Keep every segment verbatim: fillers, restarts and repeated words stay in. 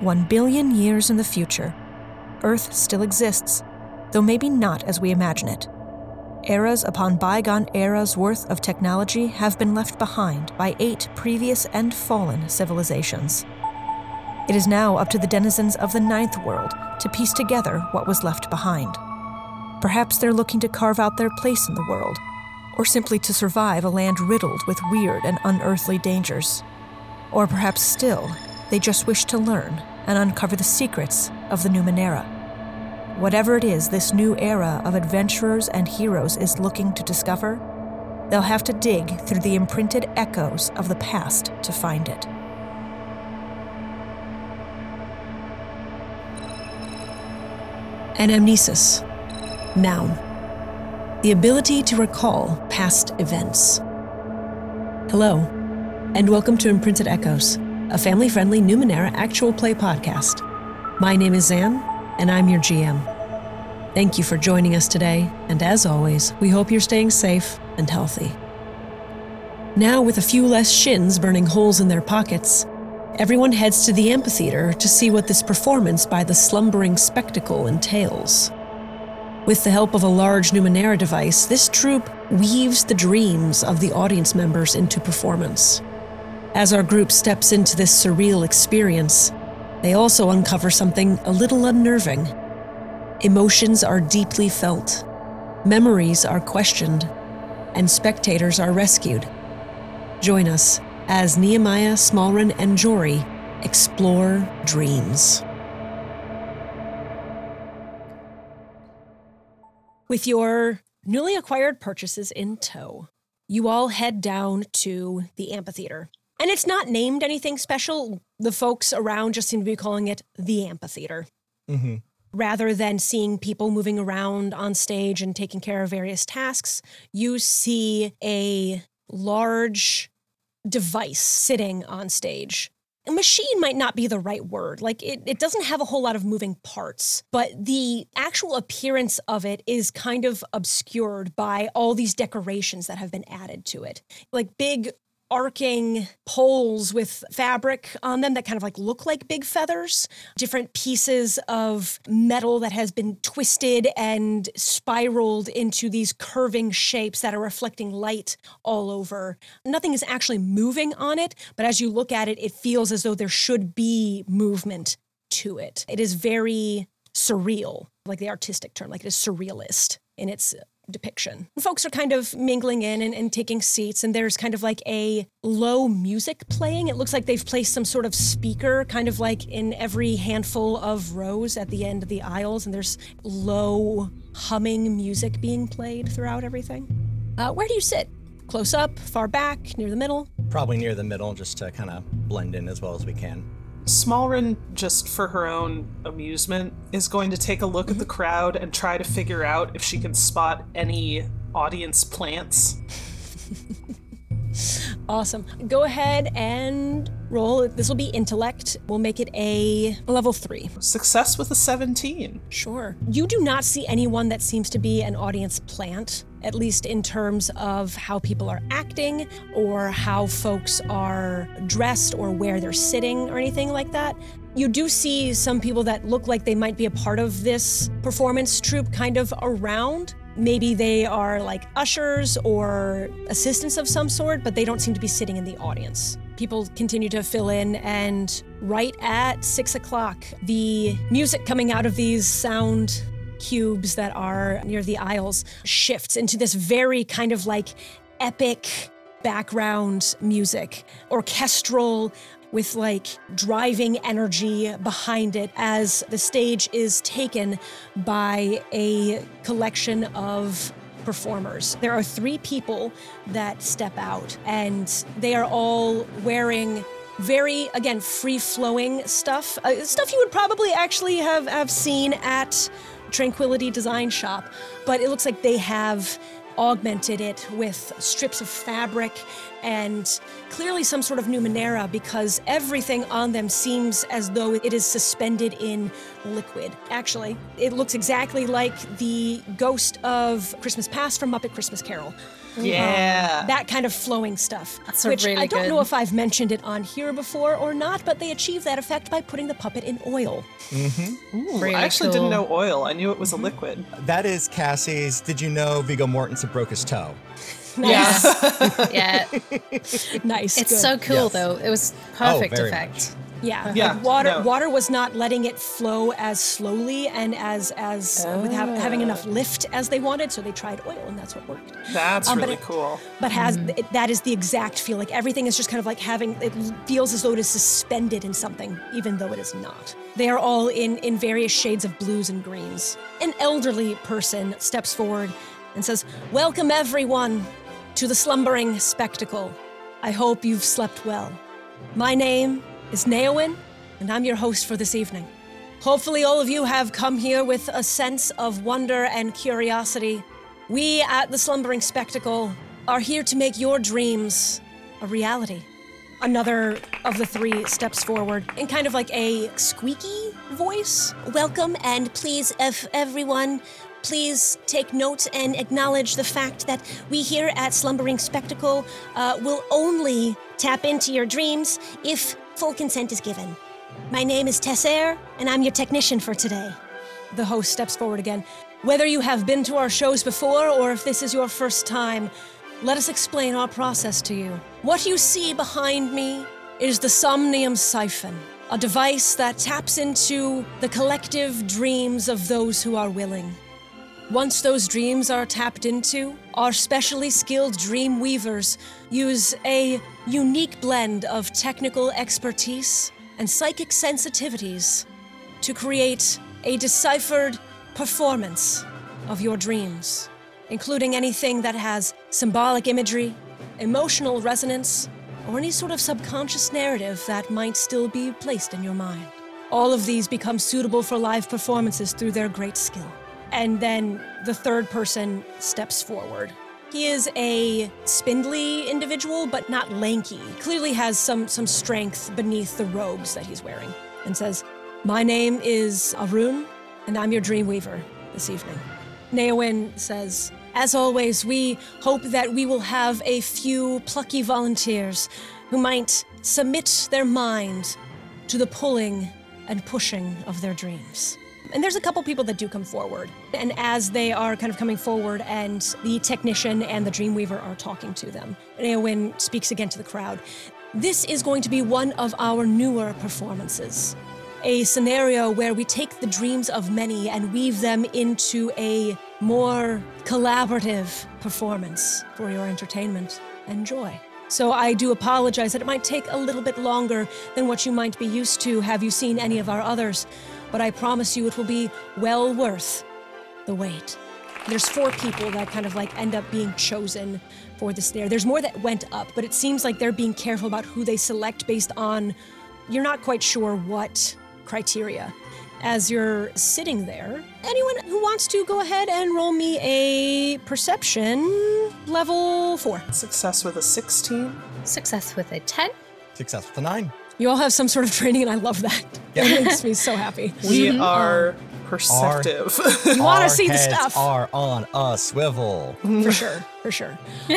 One billion years in the future, Earth still exists, though maybe not as we imagine it. Eras upon bygone eras worth of technology have been left behind by eight previous and fallen civilizations. It is now up to the denizens of the ninth world to piece together what was left behind. Perhaps they're looking to carve out their place in the world, or simply to survive a land riddled with weird and unearthly dangers. Or perhaps still, they just wish to learn and uncover the secrets of the Numenera. Whatever it is this new era of adventurers and heroes is looking to discover, they'll have to dig through the imprinted echoes of the past to find it. Anamnesis. Noun. The ability to recall past events. Hello, and welcome to Imprinted Echoes, a family-friendly Numenera actual play podcast. My name is Zan, and I'm your G M. Thank you for joining us today, and as always, we hope you're staying safe and healthy. Now, with a few less shins burning holes in their pockets, everyone heads to the amphitheater to see what this performance by the slumbering spectacle entails. With the help of a large Numenera device, this troupe weaves the dreams of the audience members into performance. As our group steps into this surreal experience, they also uncover something a little unnerving. Emotions are deeply felt, memories are questioned, and spectators are rescued. Join us as Nehemiah, Smallren, and Jory explore dreams. With your newly acquired purchases in tow, you all head down to the amphitheater. And it's not named anything special. The folks around just seem to be calling it the amphitheater. Mm-hmm. Rather than seeing people moving around on stage and taking care of various tasks, you see a large device sitting on stage. A machine might not be the right word. Like, it, it doesn't have a whole lot of moving parts, but the actual appearance of it is kind of obscured by all these decorations that have been added to it. Like big arcing poles with fabric on them that kind of like look like big feathers, different pieces of metal that has been twisted and spiraled into these curving shapes that are reflecting light all over. Nothing is actually moving on it, but as you look at it, it feels as though there should be movement to it. It is very surreal, like the artistic term, like it is surrealist in its depiction. Folks are kind of mingling in and, and taking seats, and there's kind of like a low music playing. It looks like they've placed some sort of speaker kind of like in every handful of rows at the end of the aisles, and there's low humming music being played throughout everything. Uh, where do you sit? Close up, far back, near the middle? Probably near the middle, just to kind of blend in as well as we can. Smallren, just for her own amusement, is going to take a look mm-hmm. at the crowd and try to figure out if she can spot any audience plants. Awesome. Go ahead and roll. This will be intellect. We'll make it a level three. Success with a seventeen. Sure. You do not see anyone that seems to be an audience plant, at least in terms of how people are acting or how folks are dressed or where they're sitting or anything like that. You do see some people that look like they might be a part of this performance troupe kind of around. Maybe they are like ushers or assistants of some sort, but they don't seem to be sitting in the audience. People continue to fill in, and right at six o'clock, the music coming out of these sound cubes that are near the aisles shifts into this very kind of like epic background music, orchestral, with like driving energy behind it as the stage is taken by a collection of performers. There are three people that step out, and they are all wearing very, again, free-flowing stuff, uh, stuff you would probably actually have, have seen at Tranquility Design Shop, but it looks like they have augmented it with strips of fabric and clearly some sort of Numenera, because everything on them seems as though it is suspended in liquid. Actually, it looks exactly like the ghost of Christmas Past from Muppet Christmas Carol. Yeah. Um, that kind of flowing stuff. That's a which really I don't good- know if I've mentioned it on here before or not, but they achieve that effect by putting the puppet in oil. Ooh, Really I actually cool. didn't know oil. I knew it was a liquid. That is Cassie's. Did you know Viggo Mortensen broke his toe? Nice. Yeah, Nice. it's good. so cool Yes. though. It was perfect very effect. Yeah, Yeah, like water no. water was not letting it flow as slowly and as as with ha- having enough lift as they wanted, so they tried oil, and that's what worked. That's Um, but really it- cool. But has it, that is the exact feel. Like everything is just kind of like having it feels as though it is suspended in something, even though it is not. They are all in in various shades of blues and greens. An elderly person steps forward and says, "Welcome everyone to the slumbering spectacle. I hope you've slept well. My name is Neowin, and I'm your host for this evening. Hopefully all of you have come here with a sense of wonder and curiosity. We at the Slumbering Spectacle are here to make your dreams a reality." Another of the three steps forward in kind of like a squeaky voice. "Welcome, and please, if everyone, please take note and acknowledge the fact that we here at Slumbering Spectacle uh, will only tap into your dreams if full consent is given. My name is Tesser, and I'm your technician for today." The host steps forward again. "Whether you have been to our shows before or if this is your first time, let us explain our process to you. What you see behind me is the Somnium Siphon, a device that taps into the collective dreams of those who are willing. Once those dreams are tapped into, our specially skilled dream weavers use a unique blend of technical expertise and psychic sensitivities to create a deciphered performance of your dreams, including anything that has symbolic imagery, emotional resonance, or any sort of subconscious narrative that might still be placed in your mind. All of these become suitable for live performances through their great skill." And then the third person steps forward. He is a spindly individual, but not lanky. Clearly has some, some strength beneath the robes that he's wearing, and says, "My name is Arun, and I'm your Dreamweaver this evening." Neowin says, "As always, we hope that we will have a few plucky volunteers who might submit their mind to the pulling and pushing of their dreams." And there's a couple people that do come forward. And as they are kind of coming forward and the technician and the Dreamweaver are talking to them, Neowin speaks again to the crowd. "This is going to be one of our newer performances. A scenario where we take the dreams of many and weave them into a more collaborative performance for your entertainment and joy. So I do apologize that it might take a little bit longer than what you might be used to. Have you seen any of our others? But I promise you it will be well worth the wait." There's four people that kind of like end up being chosen for this snare. There's more that went up, but it seems like they're being careful about who they select based on, you're not quite sure what criteria. As you're sitting there, anyone who wants to go ahead and roll me a perception level four. Success with a sixteen. Success with a ten. Success with a nine. You all have some sort of training, and I love that. Yeah. It makes me so happy. We are perceptive. You want Our to see the heads stuff. are on a swivel. For sure, for sure.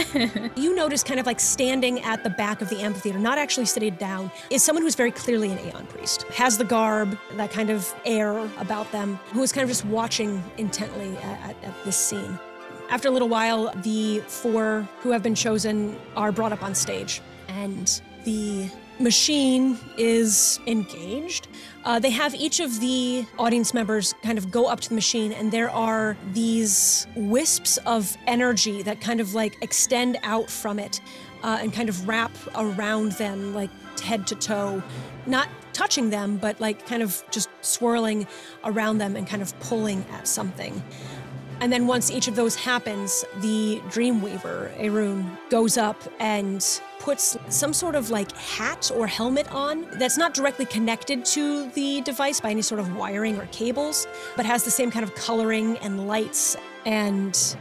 You notice kind of like standing at the back of the amphitheater, not actually sitting down, is someone who's very clearly an Aeon priest. Has the garb, that kind of air about them, who is kind of just watching intently at, at, at this scene. After a little while, the four who have been chosen are brought up on stage, and the machine is engaged. Uh, they have each of the audience members kind of go up to the machine, and there are these wisps of energy that kind of like extend out from it uh, and kind of wrap around them, like head to toe, not touching them, but like kind of just swirling around them and kind of pulling at something. And then once each of those happens, the Dreamweaver, Arun, goes up and puts some sort of like hat or helmet on that's not directly connected to the device by any sort of wiring or cables, but has the same kind of coloring and lights, and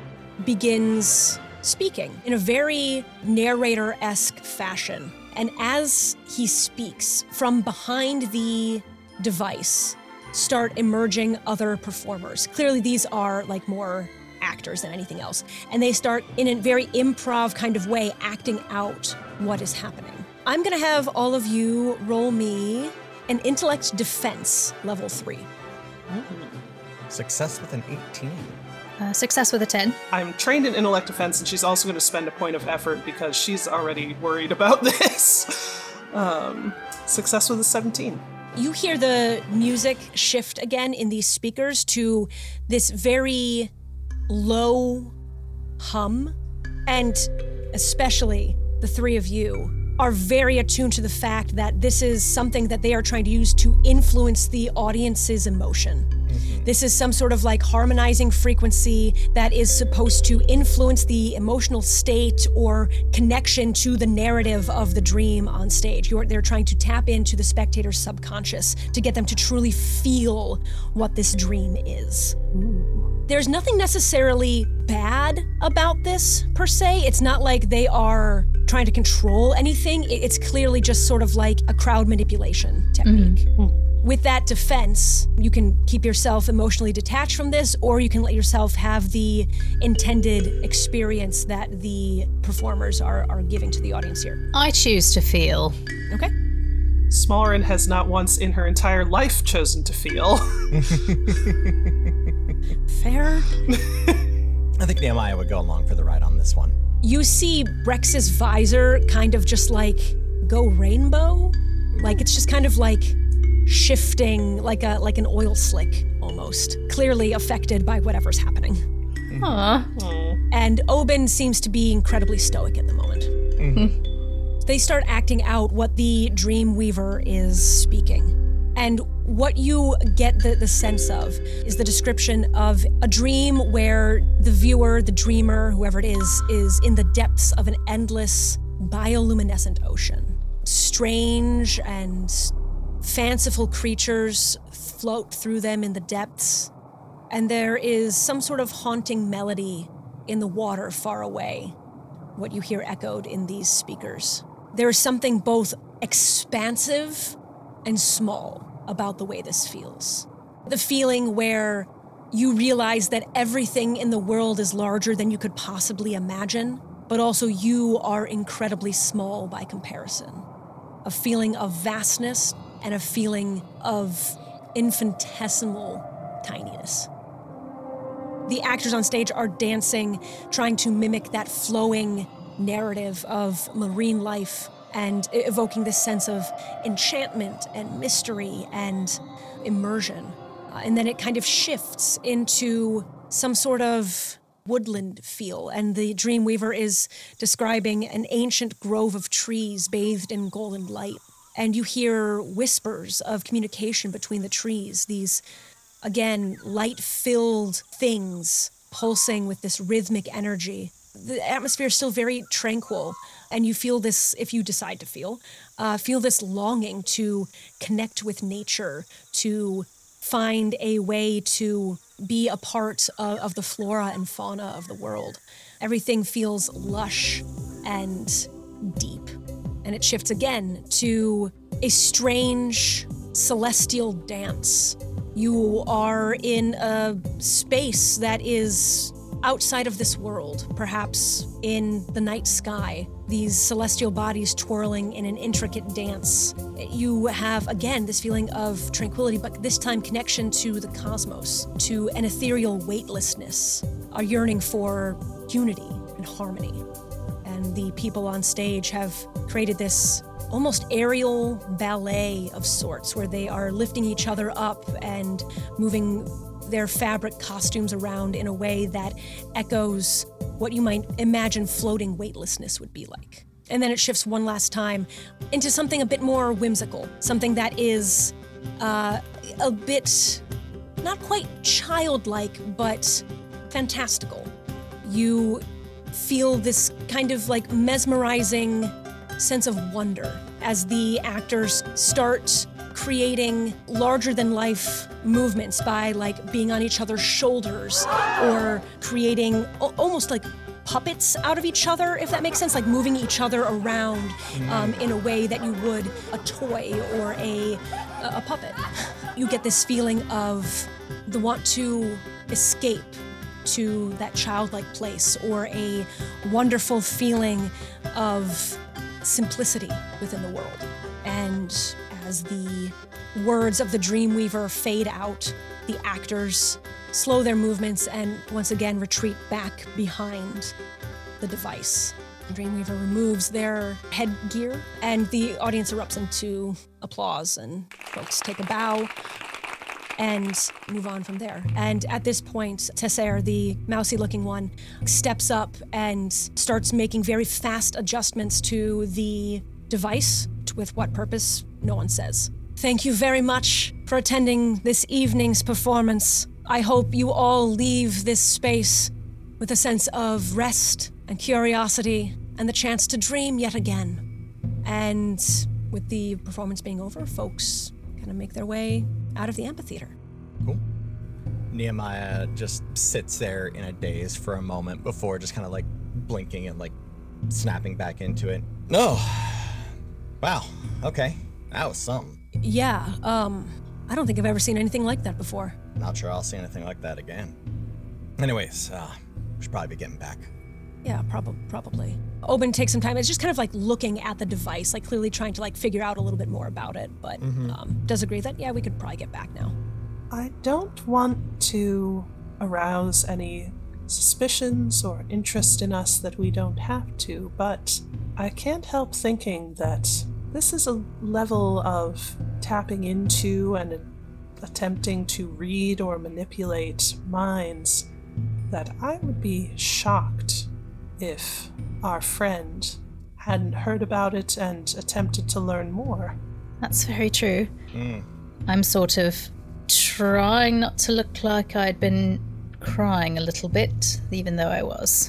begins speaking in a very narrator-esque fashion. And as he speaks, from behind the device, start emerging other performers. Clearly, these are like more actors than anything else. And they start in a very improv kind of way acting out what is happening. I'm gonna have all of you roll me an intellect defense level three. Success with an eighteen. Uh, success with a ten. I'm trained in intellect defense, and she's also going to spend a point of effort because she's already worried about this. um, success with a seventeen. You hear the music shift again in these speakers to this very low hum, and especially the three of you are very attuned to the fact that this is something that they are trying to use to influence the audience's emotion. This is some sort of like harmonizing frequency that is supposed to influence the emotional state or connection to the narrative of the dream on stage. You're, they're trying to tap into the spectator's subconscious to get them to truly feel what this dream is. There's nothing necessarily bad about this, per se. It's not like they are trying to control anything. It's clearly just sort of like a crowd manipulation technique. Mm-hmm. With that defense, you can keep yourself emotionally detached from this, or you can let yourself have the intended experience that the performers are, are giving to the audience here. I choose to feel. Okay. Smollerin has not once in her entire life chosen to feel. Fair. I think Nehemiah would go along for the ride on this one. You see Brex's visor kind of just like go rainbow. Like it's just kind of like shifting like a like an oil slick almost, clearly affected by whatever's happening. Aww. Mm. And Oben seems to be incredibly stoic at the moment. Mm-hmm. They start acting out what the Dreamweaver is speaking. And what you get the, the sense of is the description of a dream where the viewer, the dreamer, whoever it is, is in the depths of an endless bioluminescent ocean. Strange and fanciful creatures float through them in the depths, and there is some sort of haunting melody in the water far away, what you hear echoed in these speakers. There is something both expansive and small about the way this feels. The feeling where you realize that everything in the world is larger than you could possibly imagine, but also you are incredibly small by comparison. A feeling of vastness and a feeling of infinitesimal tininess. The actors on stage are dancing, trying to mimic that flowing narrative of marine life and evoking this sense of enchantment and mystery and immersion. Uh, and then it kind of shifts into some sort of woodland feel, and the Dreamweaver is describing an ancient grove of trees bathed in golden light. And you hear whispers of communication between the trees, these, again, light-filled things pulsing with this rhythmic energy. The atmosphere is still very tranquil, and you feel this, if you decide to feel, uh, feel this longing to connect with nature, to find a way to be a part of, of the flora and fauna of the world. Everything feels lush and deep. And it shifts again to a strange celestial dance. You are in a space that is outside of this world, perhaps in the night sky, these celestial bodies twirling in an intricate dance. You have, again, this feeling of tranquility, but this time connection to the cosmos, to an ethereal weightlessness, a yearning for unity and harmony. And the people on stage have created this almost aerial ballet of sorts where they are lifting each other up and moving their fabric costumes around in a way that echoes what you might imagine floating weightlessness would be like. And then it shifts one last time into something a bit more whimsical, something that is uh, a bit, not quite childlike, but fantastical. You feel this kind of like mesmerizing sense of wonder as the actors start creating larger than life movements by like being on each other's shoulders or creating o- almost like puppets out of each other, if that makes sense, like moving each other around um, in a way that you would a toy or a, a puppet. You get this feeling of the want to escape to that childlike place, or a wonderful feeling of simplicity within the world. And as the words of the Dreamweaver fade out, the actors slow their movements and once again retreat back behind the device. Dreamweaver removes their headgear, and the audience erupts into applause, and folks take a bow and move on from there. And at this point, Tesser, the mousy-looking one, steps up and starts making very fast adjustments to the device. With what purpose, no one says. Thank you very much for attending this evening's performance. I hope you all leave this space with a sense of rest and curiosity and the chance to dream yet again. And with the performance being over, folks kind of make their way out of the amphitheater. Cool. Nehemiah just sits there in a daze for a moment before just kind of like blinking and like snapping back into it. No. Wow. Okay. That was something. Yeah, um, I don't think I've ever seen anything like that before. Not sure I'll see anything like that again. Anyways, uh, we should probably be getting back. Yeah, prob- probably. Oben takes some time. It's just kind of like looking at the device, like clearly trying to like figure out a little bit more about it, but mm-hmm. um, does agree that, yeah, we could probably get back now. I don't want to arouse any suspicions or interest in us that we don't have to, but I can't help thinking that this is a level of tapping into and attempting to read or manipulate minds that I would be shocked if our friend hadn't heard about it and attempted to learn more. That's very true. Mm. I'm sort of trying not to look like I'd been crying a little bit, even though I was.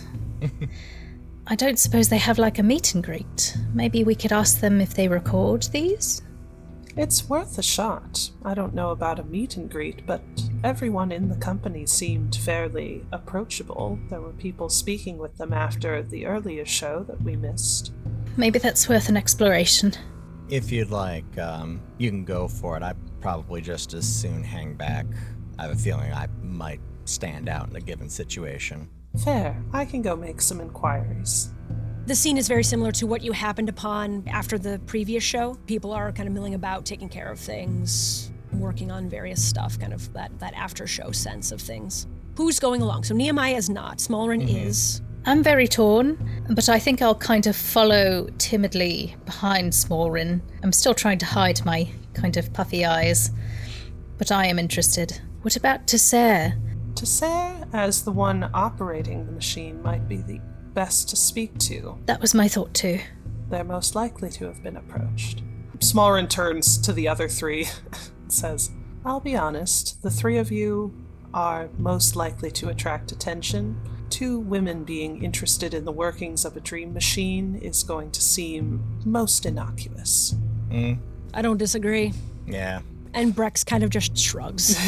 I don't suppose they have like a meet and greet. Maybe we could ask them if they record these? It's worth a shot. I don't know about a meet and greet, but everyone in the company seemed fairly approachable. There were people speaking with them after the earlier show that we missed. Maybe that's worth an exploration. If you'd like, um, you can go for it. I'd probably just as soon hang back. I have a feeling I might stand out in a given situation. Fair. I can go make some inquiries. The scene is very similar to what you happened upon after the previous show. People are kind of milling about, taking care of things, working on various stuff, kind of that, that after-show sense of things. Who's going along? So Nehemiah is not. Smallrin mm-hmm. is. I'm very torn, but I think I'll kind of follow timidly behind Smallrin. I'm still trying to hide my kind of puffy eyes, but I am interested. What about Tesser? Tesser, as the one operating the machine, might be the best to speak to. That was my thought too. They're most likely to have been approached. Smallrin turns to the other three and says, I'll be honest, the three of you are most likely to attract attention. Two women being interested in the workings of a dream machine is going to seem most innocuous. Mm. I don't disagree. Yeah. And Brex kind of just shrugs.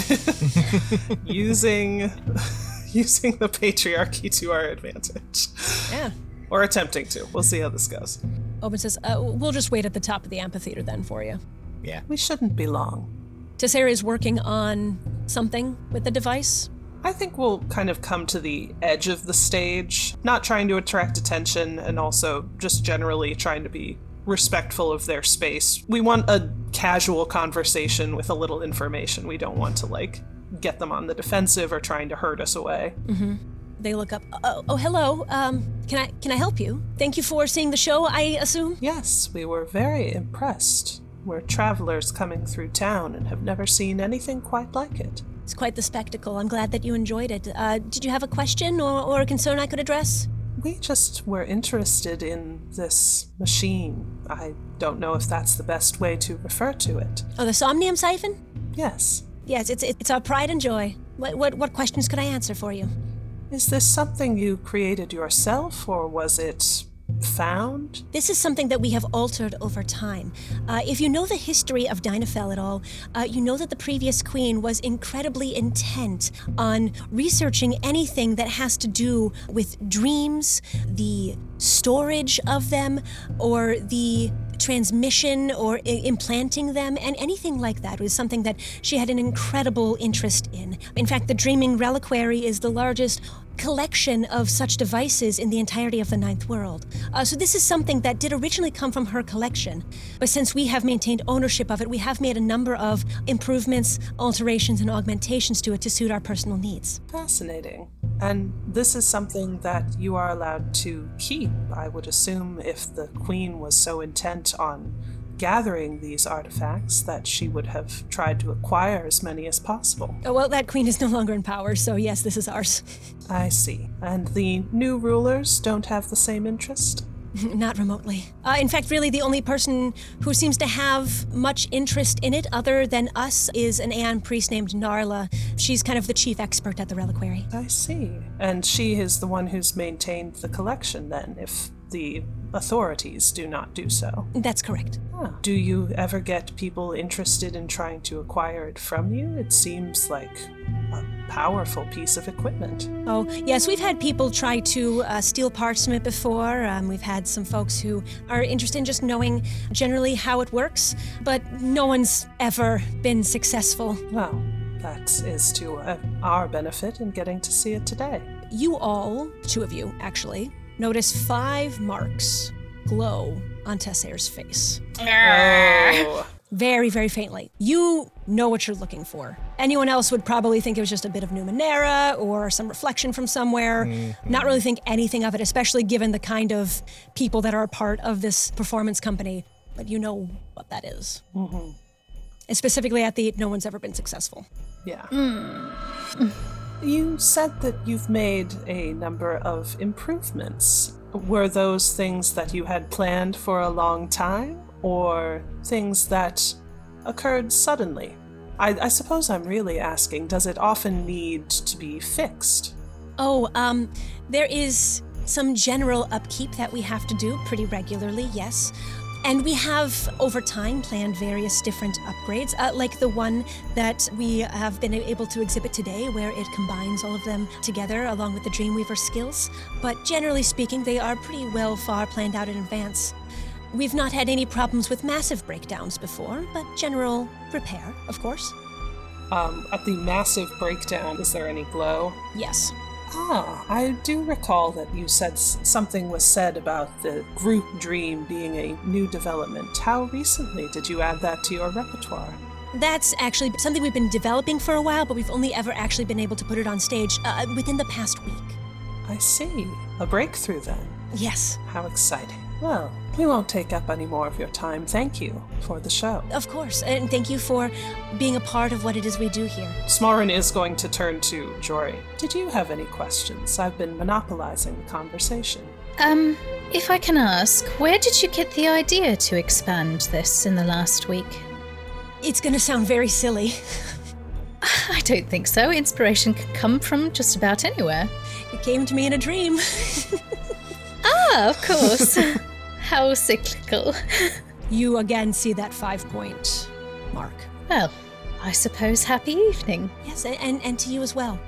using using the patriarchy to our advantage. Yeah. Or attempting to. We'll see how this goes. Oben says, uh, we'll just wait at the top of the amphitheater then for you. Yeah. We shouldn't be long. Tesser is working on something with the device. I think we'll kind of come to the edge of the stage, not trying to attract attention and also just generally trying to be respectful of their space. We want a casual conversation with a little information. We don't want to, like, get them on the defensive or trying to hurt us away. Mm-hmm. They look up. Oh, oh, hello. Um, can I can I help you? Thank you for seeing the show, I assume? Yes, we were very impressed. We're travelers coming through town and have never seen anything quite like it. It's quite the spectacle. I'm glad that you enjoyed it. Uh, did you have a question or, or a concern I could address? We just were interested in this machine. I don't know if that's the best way to refer to it. Oh, the Somnium Siphon? Yes. Yes, it's it's our pride and joy. What what what questions could I answer for you? Is this something you created yourself, or was it found? This is something that we have altered over time. Uh, if you know the history of Dynafel at all, uh, you know that the previous queen was incredibly intent on researching anything that has to do with dreams, the storage of them, or the transmission or I- implanting them, and anything like that was something that she had an incredible interest in. In fact, the Dreaming Reliquary is the largest collection of such devices in the entirety of the Ninth World. Uh, so this is something that did originally come from her collection, but since we have maintained ownership of it, we have made a number of improvements, alterations, and augmentations to it to suit our personal needs. Fascinating. And this is something that you are allowed to keep, I would assume, if the Queen was so intent on gathering these artifacts that she would have tried to acquire as many as possible. Oh, well, that queen is no longer in power, so yes, this is ours. I see. And the new rulers don't have the same interest? Not remotely. Uh, in fact, really, the only person who seems to have much interest in it other than us is an Aeon priest named Narla. She's kind of the chief expert at the reliquary. I see. And she is the one who's maintained the collection, then, if the authorities do not do so. That's correct. Ah. Do you ever get people interested in trying to acquire it from you? It seems like a powerful piece of equipment. Oh, yes, we've had people try to uh, steal parts from it before. Um, we've had some folks who are interested in just knowing generally how it works, but no one's ever been successful. Well, that is to uh, our benefit in getting to see it today. You all, two of you actually, notice five marks glow on Tessaire's face. Oh. Very, very faintly. You know what you're looking for. Anyone else would probably think it was just a bit of Numenera or some reflection from somewhere. Mm-hmm. Not really think anything of it, especially given the kind of people that are a part of this performance company. But you know what that is. Mm-hmm. And specifically at the no one's ever been successful. Yeah. Mm. You said that you've made a number of improvements. Were those things that you had planned for a long time, or things that occurred suddenly? I, I suppose I'm really asking, does it often need to be fixed? Oh, um, there is some general upkeep that we have to do pretty regularly, yes. And we have, over time, planned various different upgrades, uh, like the one that we have been able to exhibit today, where it combines all of them together along with the Dreamweaver skills. But generally speaking, they are pretty well far planned out in advance. We've not had any problems with massive breakdowns before, but general repair, of course. Um, at the massive breakdown, is there any glow? Yes. Ah, I do recall that you said s- something was said about the group dream being a new development. How recently did you add that to your repertoire? That's actually something we've been developing for a while, but we've only ever actually been able to put it on stage uh, within the past week. I see. A breakthrough then. Yes. How exciting. Well, we won't take up any more of your time. Thank you for the show. Of course, and thank you for being a part of what it is we do here. Smarin is going to turn to Jory. Did you have any questions? I've been monopolizing the conversation. Um, if I can ask, where did you get the idea to expand this in the last week? It's gonna sound very silly. I don't think so. Inspiration could come from just about anywhere. It came to me in a dream. Ah, of course. How cyclical. You again see that five-point mark. Well, I suppose happy evening. Yes, and, and, and to you as well.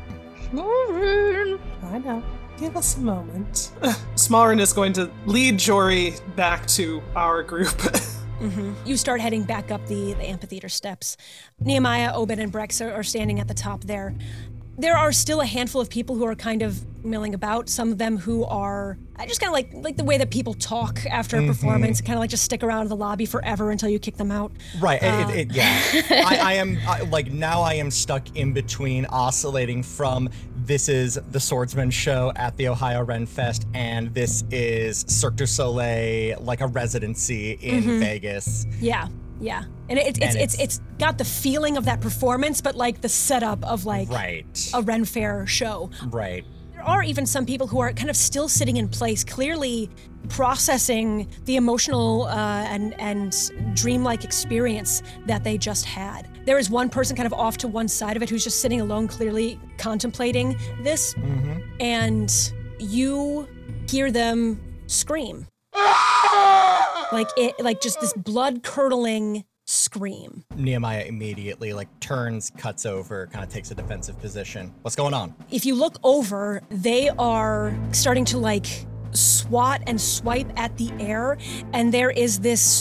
I know. Give us a moment. Smarin is going to lead Jory back to our group. Mm-hmm. You start heading back up the, the amphitheater steps. Nehemiah, Obed, and Brex are, are standing at the top there. There are still a handful of people who are kind of milling about. Some of them who are I just kind of like like the way that people talk after a mm-hmm. performance, kind of like just stick around in the lobby forever until you kick them out. Right. Uh, it, it, yeah. I, I am I, like now I am stuck in between, oscillating from this is the Swordsman show at the Ohio Ren Fest, and this is Cirque du Soleil, like a residency in mm-hmm. Vegas. Yeah. Yeah, and it, it's, and it's it's it's got the feeling of that performance, but like the setup of like right. a Ren Fair show. Right. There are even some people who are kind of still sitting in place, clearly processing the emotional uh, and and dreamlike experience that they just had. There is one person kind of off to one side of it who's just sitting alone, clearly contemplating this, mm-hmm. and you hear them scream. Like it, like just this blood-curdling scream. Nehemiah immediately like turns, cuts over, kind of takes a defensive position. What's going on? If you look over, they are starting to like swat and swipe at the air, and there is this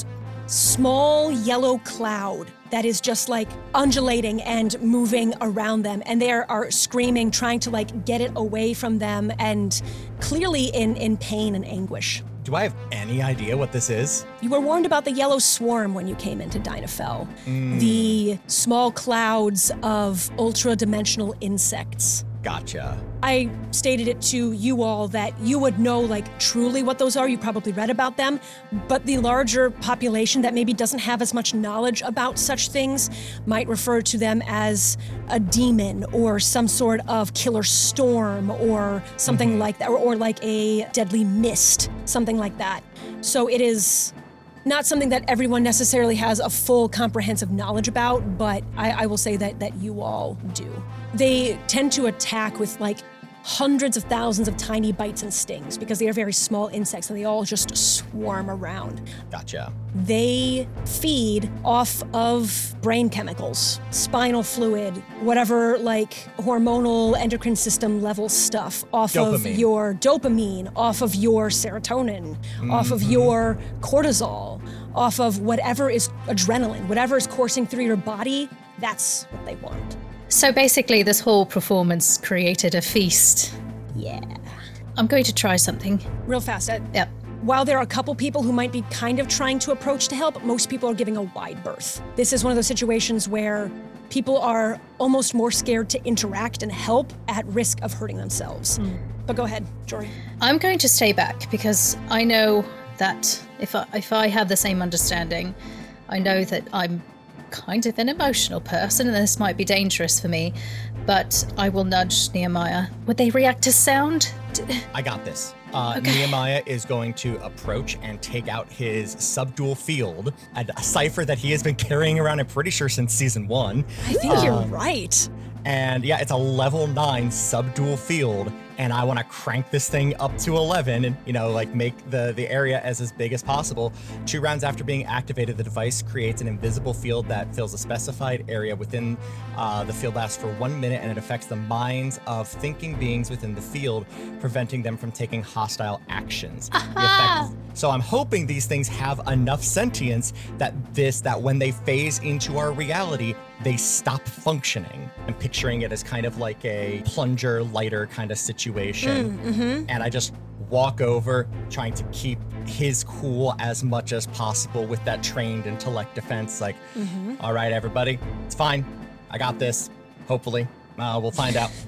small yellow cloud that is just like undulating and moving around them. And they are, are screaming, trying to like get it away from them and clearly in, in pain and anguish. Do I have any idea what this is? You were warned about the yellow swarm when you came into Dynafell. Mm. The small clouds of ultra-dimensional insects. Gotcha. I stated it to you all that you would know like truly what those are. You probably read about them, but the larger population that maybe doesn't have as much knowledge about such things might refer to them as a demon or some sort of killer storm or something mm-hmm. like that, or, or like a deadly mist, something like that. So it is not something that everyone necessarily has a full comprehensive knowledge about, but I, I will say that that you all do. They tend to attack with like hundreds of thousands of tiny bites and stings because they are very small insects and they all just swarm around. Gotcha. They feed off of brain chemicals, spinal fluid, whatever like hormonal endocrine system level stuff, off Dopamine. of your dopamine, off of your serotonin, mm-hmm. off of your cortisol, off of whatever is adrenaline, whatever is coursing through your body, that's what they want. So basically, this whole performance created a feast. Yeah. I'm going to try something. Real fast. Uh, Yep. While there are a couple people who might be kind of trying to approach to help, most people are giving a wide berth. This is one of those situations where people are almost more scared to interact and help at risk of hurting themselves. Mm. But go ahead, Jory. I'm going to stay back because I know that if I, if I have the same understanding, I know that I'm kind of an emotional person and this might be dangerous for me, but I will nudge Nehemiah. Would they react to sound? I got this. Uh, Okay. Nehemiah is going to approach and take out his subdual field, a, a cipher that he has been carrying around, I'm pretty sure, since season one. I think you're Um, right. And yeah, it's a level nine subdual field, and I want to crank this thing up to eleven and, you know, like make the, the area as, as big as possible. Two rounds after being activated, the device creates an invisible field that fills a specified area within uh, the field lasts for one minute, and it affects the minds of thinking beings within the field, preventing them from taking hostile actions. The effect, so I'm hoping these things have enough sentience that this, that when they phase into our reality, they stop functioning. I'm picturing it as kind of like a plunger lighter kind of situation. Mm, mm-hmm. And I just walk over, trying to keep his cool as much as possible with that trained intellect defense. Like, Mm-hmm. all right, everybody, it's fine. I got this. Hopefully. Uh, we'll find out.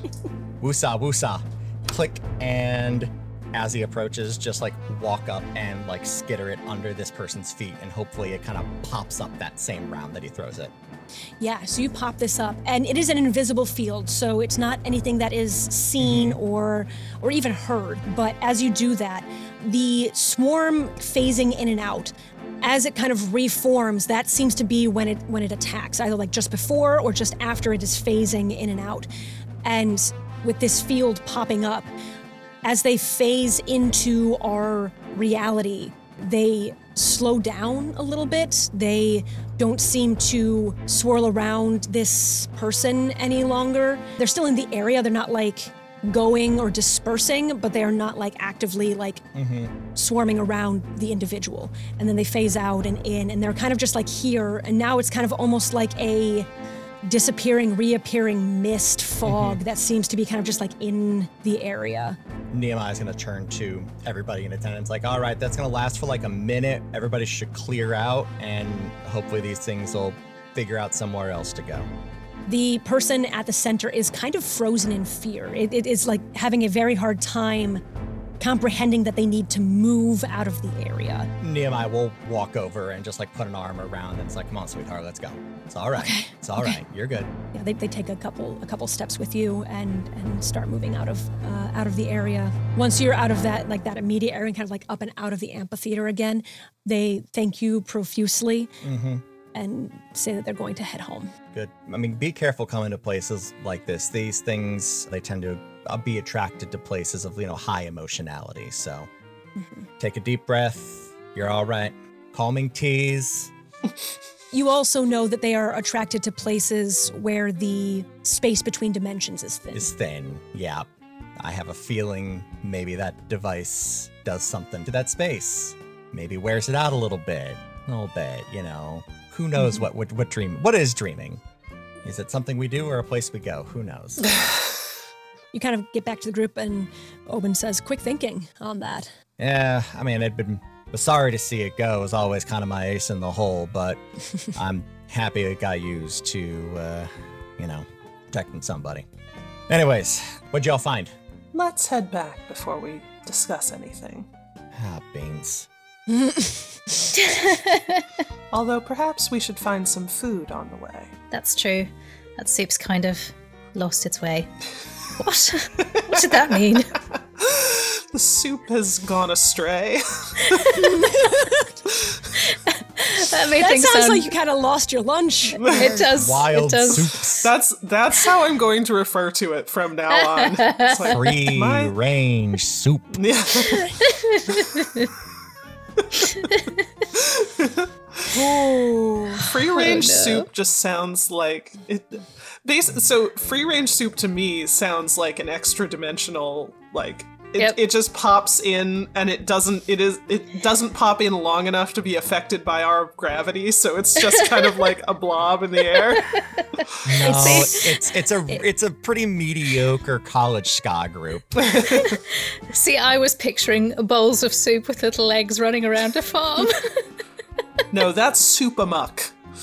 Woosah, woosah. Click, and as he approaches, just like walk up and like skitter it under this person's feet, and hopefully it kind of pops up that same round that he throws it. Yeah, so you pop this up, and it is an invisible field, so it's not anything that is seen or or even heard. But as you do that, the swarm phasing in and out, as it kind of reforms, that seems to be when it when it attacks, either like just before or just after it is phasing in and out. And with this field popping up, as they phase into our reality, they slow down a little bit. They don't seem to swirl around this person any longer. They're still in the area. They're not like going or dispersing, but they are not like actively like Mm-hmm. swarming around the individual. And then they phase out and in, and they're kind of just like here. And now it's kind of almost like a disappearing, reappearing mist fog that seems to be kind of just like in the area. Nehemiah's gonna turn to everybody in attendance, like, all right, that's gonna last for like a minute. Everybody should clear out, and hopefully these things will figure out somewhere else to go. The person at the center is kind of frozen in fear. It, it is like having a very hard time comprehending that they need to move out of the area. Nehemiah will walk over and just like put an arm around, and it's like, come on, sweetheart, let's go. It's all right. Okay, It's all okay. right. You're good. Yeah, they, they take a couple a couple steps with you and and start moving out of uh, out of the area. Once you're out of that like that immediate area and kind of like up and out of the amphitheater again, they thank you profusely Mm-hmm. and say that they're going to head home. Good. I mean, be careful coming to places like this. These things, they tend to uh, be attracted to places of, you know, high emotionality. So Mhm. take a deep breath. You're all right. Calming teas. You also know that they are attracted to places where the space between dimensions is thin. Is thin. Yeah. I have a feeling maybe that device does something to that space. Maybe wears it out a little bit. a little bit, you know. Who knows what, what what dream? What is dreaming? Is it something we do or a place we go? Who knows? You kind of get back to the group, and Oben says, "Quick thinking on that." Yeah, I mean, I'd been was sorry to see it go. It was always kind of my ace in the hole, but I'm happy it got used to, uh, you know, protecting somebody. Anyways, what'd y'all find? Let's head back before we discuss anything. Ah, beans. Although perhaps we should find some food on the way. That's true. That soup's kind of lost its way. What? What did that mean? The soup has gone astray. That made That things sounds sound... like you kind of lost your lunch. It does. Wild it does. soups. That's that's how I'm going to refer to it from now on. It's like, Free my- range soup. Yeah. Oh, Free range no. soup just sounds like it. Bas- so free range soup to me sounds like an extra dimensional like. It, Yep. it just pops in and it doesn't it is it doesn't pop in long enough to be affected by our gravity, so it's just kind of like a blob in the air. No, it's it's a it's a pretty mediocre college ska group. See, I was picturing bowls of soup with little legs running around a farm. No, that's soup amok.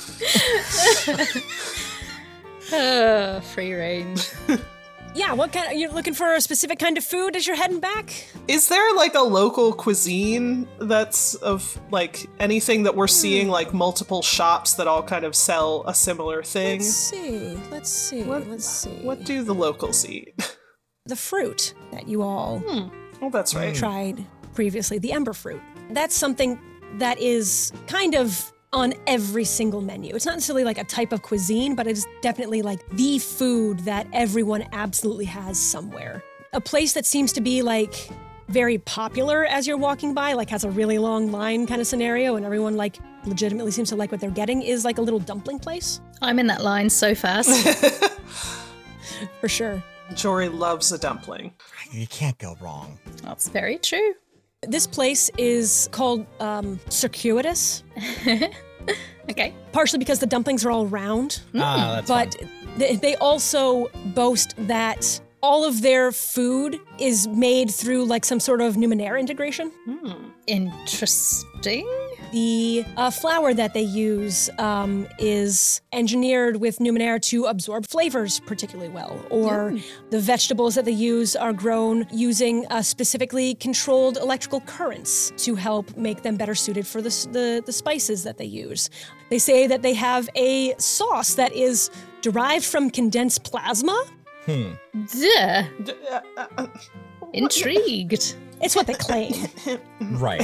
uh, free range. yeah. What kind? Are you looking for a specific kind of food as you're heading back? Is there like a local cuisine that's of like anything that we're seeing, like multiple shops that all kind of sell a similar thing? Let's see. Let's see. What- Let's see. What do the locals eat? The fruit that you all Oh, that's right. tried previously, the ember fruit. That's something that is kind of on every single menu. It's not necessarily like a type of cuisine, but it's definitely like the food that everyone absolutely has somewhere. A place that seems to be like very popular as you're walking by, like has a really long line kind of scenario, and everyone like legitimately seems to like what they're getting, is like a little dumpling place. I'm in that line so fast. For sure. Jory loves a dumpling. You can't go wrong. That's very true. This place is called um, Circuitous, Okay. partially because the dumplings are all round. Ah, that's But fun. they, they also boast that all of their food is made through like some sort of Numenera integration. Interesting. The uh, flour that they use um, is engineered with Numenera to absorb flavors particularly well, or the vegetables that they use are grown using uh, specifically controlled electrical currents to help make them better suited for the, s- the, the spices that they use. They say that they have a sauce that is derived from condensed plasma. Duh. D- uh, uh, uh, Intrigued. It's what they claim. Right.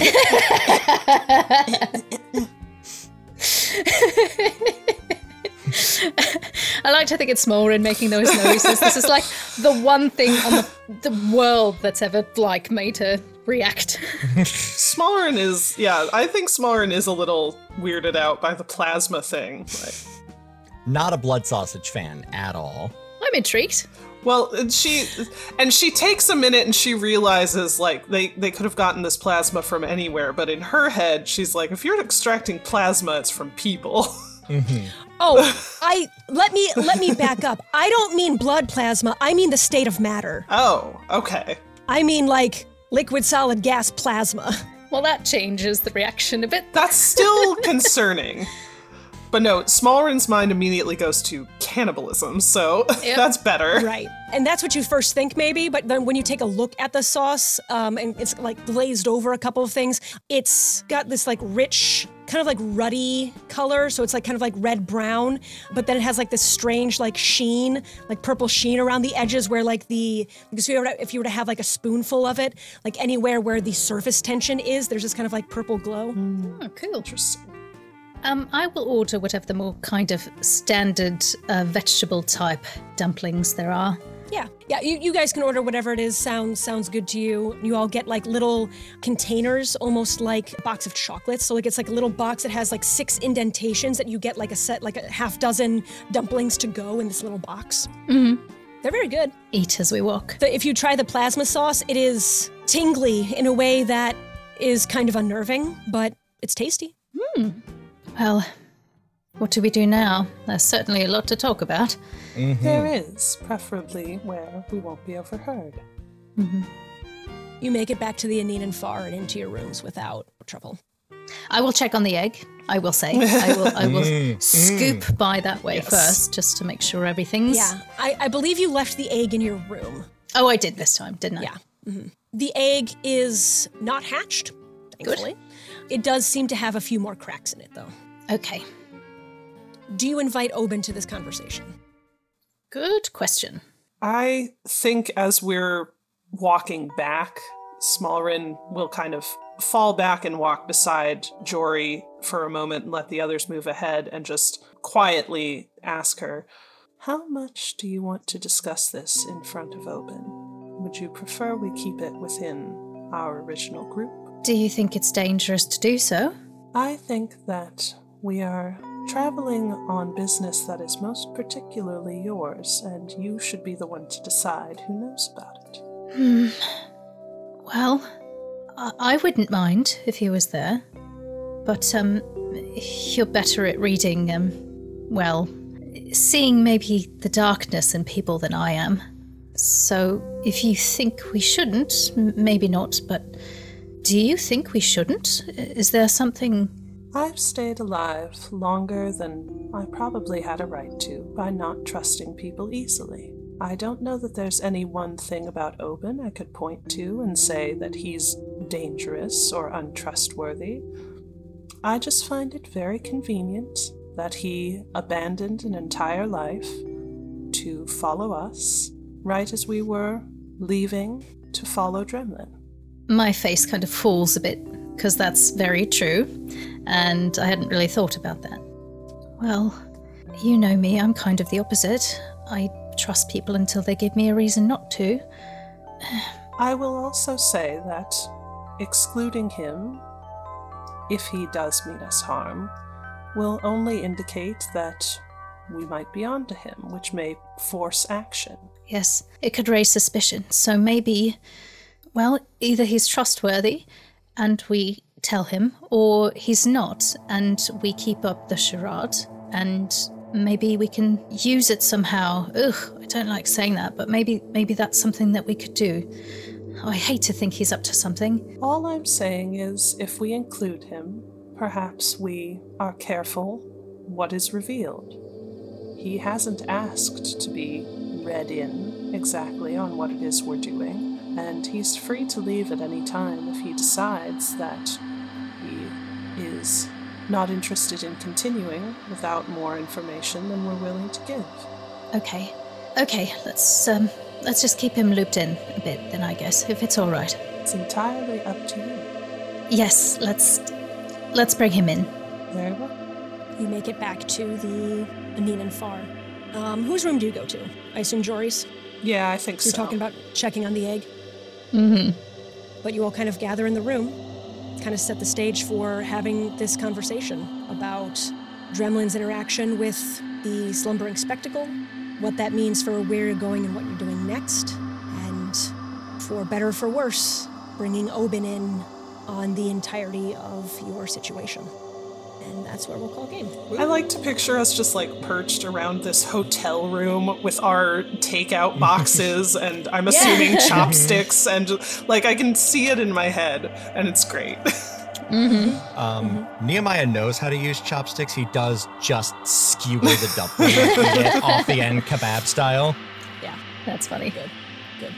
I like to think it's Smolrin making those noises. This is like the one thing on the, the world that's ever like made her react. Smolrin is, yeah, I think Smolrin is a little weirded out by the plasma thing. Like, Not a blood sausage fan at all. I'm intrigued. well, and she and she takes a minute and she realizes like they they could have gotten this plasma from anywhere, but in her head she's like, if you're extracting plasma, it's from people. Oh, I let me let me back up. I don't mean blood plasma. I mean the state of matter. Oh, okay. I mean like liquid, solid, gas plasma. Well, that changes the reaction a bit. That's still concerning. But no, Smolrin's mind immediately goes to cannibalism, so Yep. that's better. Right. And that's what you first think, maybe, but then when you take a look at the sauce, um, and it's like glazed over a couple of things, it's got this like rich, kind of like ruddy color. So it's like kind of like red brown, but then it has like this strange like sheen, like purple sheen around the edges where like the, because if you were to, if you were to have like a spoonful of it, like anywhere where the surface tension is, there's this kind of like purple glow. Oh, cool. Interesting. Um, I will order whatever the more kind of standard uh, vegetable type dumplings there are. Yeah, yeah. You, you guys can order whatever it is. Sounds sounds good to you. You all get like little containers, almost like a box of chocolates. So like it's like a little box that has like six indentations that you get like a set, like a half dozen dumplings to go in this little box. Mm-hmm. They're very good. Eat as we walk. The, if you try the plasma sauce, it is tingly in a way that is kind of unnerving, but it's tasty. Hmm. Well, what do we do now? There's certainly a lot to talk about. Mm-hmm. There is, preferably where we won't be overheard. Mm-hmm. You make it back to the Anin and Far and into your rooms without trouble. I will check on the egg, I will say. I will I will Mm, scoop mm. by that way Yes. first, just to make sure everything's... Yeah, I, I believe you left the egg in your room. Oh, I did this time, didn't I? Yeah. hmm The egg is not hatched, thankfully. It does seem to have a few more cracks in it, though. Okay. Do you invite Oben to this conversation? Good question. I think as we're walking back, Smallrin will kind of fall back and walk beside Jory for a moment and let the others move ahead and just quietly ask her, how much do you want to discuss this in front of Oben? Would you prefer we keep it within our original group? Do you think it's dangerous to do so? I think that we are traveling on business that is most particularly yours, and you should be the one to decide who knows about it. Hmm. Well, I, I wouldn't mind if he was there. But, um, you're better at reading, um, well, seeing maybe the darkness in people than I am. So, if you think we shouldn't, m- maybe not, but do you think we shouldn't? Is there something... I've stayed alive longer than I probably had a right to by not trusting people easily. I don't know that there's any one thing about Oben I could point to and say that he's dangerous or untrustworthy. I just find it very convenient that he abandoned an entire life to follow us, right as we were leaving to follow Dremlin. My face kind of falls a bit, because that's very true, and I hadn't really thought about that. Well, you know me, I'm kind of the opposite. I trust people until they give me a reason not to. I will also say that excluding him, if he does mean us harm, will only indicate that we might be onto him, which may force action. Yes, it could raise suspicion, so maybe, well, either he's trustworthy and we tell him, or he's not and we keep up the charade, and maybe we can use it somehow. Ugh, I don't like saying that, but maybe maybe that's something that we could do. Oh, I hate to think he's up to something. All I'm saying is, if we include him, perhaps we are careful what is revealed. He hasn't asked to be read in exactly on what it is we're doing, and he's free to leave at any time if he decides that he is not interested in continuing without more information than we're willing to give. Okay. Okay, let's um let's just keep him looped in a bit then, I guess, if it's all right. It's entirely up to you. Yes, let's let's bring him in. Very well. You make it back to the Anin and Far. Um, whose room do you go to? I assume Jory's? Yeah, I think You're so. talking about checking on the egg? Mm-hmm. But you all kind of gather in the room, kind of set the stage for having this conversation about Dremlin's interaction with the slumbering spectacle, what that means for where you're going and what you're doing next, and for better or for worse, bringing Oben in on the entirety of your situation. And that's where we'll call game. I like to picture us just like perched around this hotel room with our takeout boxes and I'm assuming chopsticks, and like I can see it in my head and it's great. Mm-hmm. Um, Nehemiah knows how to use chopsticks. He does just skewer the dumpling and eat it off the end, kebab style. Yeah, That's funny. good, good.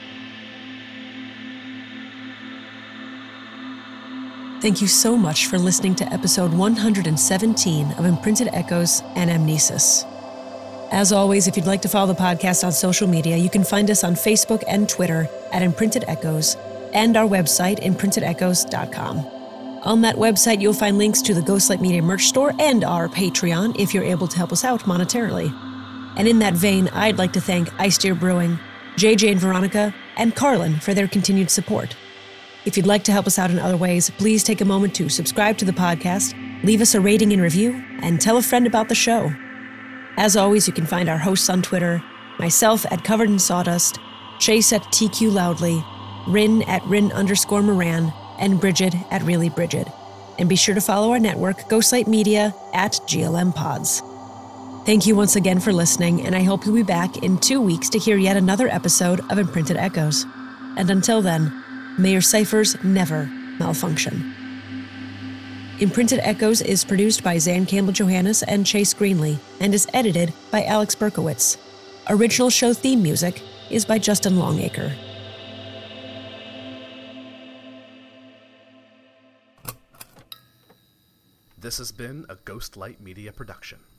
Thank you so much for listening to episode one hundred seventeen of Imprinted Echoes and Amnesis. As always, if you'd like to follow the podcast on social media, you can find us on Facebook and Twitter at Imprinted Echoes and our website, imprinted echoes dot com. On that website, you'll find links to the Ghostlight Media merch store and our Patreon if you're able to help us out monetarily. And in that vein, I'd like to thank Ice Deer Brewing, J J and Veronica, and Carlin for their continued support. If you'd like to help us out in other ways, please take a moment to subscribe to the podcast, leave us a rating and review, and tell a friend about the show. As always, you can find our hosts on Twitter, myself at Covered in Sawdust, Chase at T Q Loudly, Rin at Rin underscore Moran, and Bridget at Really Bridget. And be sure to follow our network, Ghostlight Media, at G L M Pods. Thank you once again for listening, and I hope you'll be back in two weeks to hear yet another episode of Imprinted Echoes. And until then, may your ciphers never malfunction. Imprinted Echoes is produced by Zan Campbell-Johannes and Chase Greenlee, and is edited by Alex Berkowitz. Original show theme music is by Justin Longacre. This has been a Ghostlight Media production.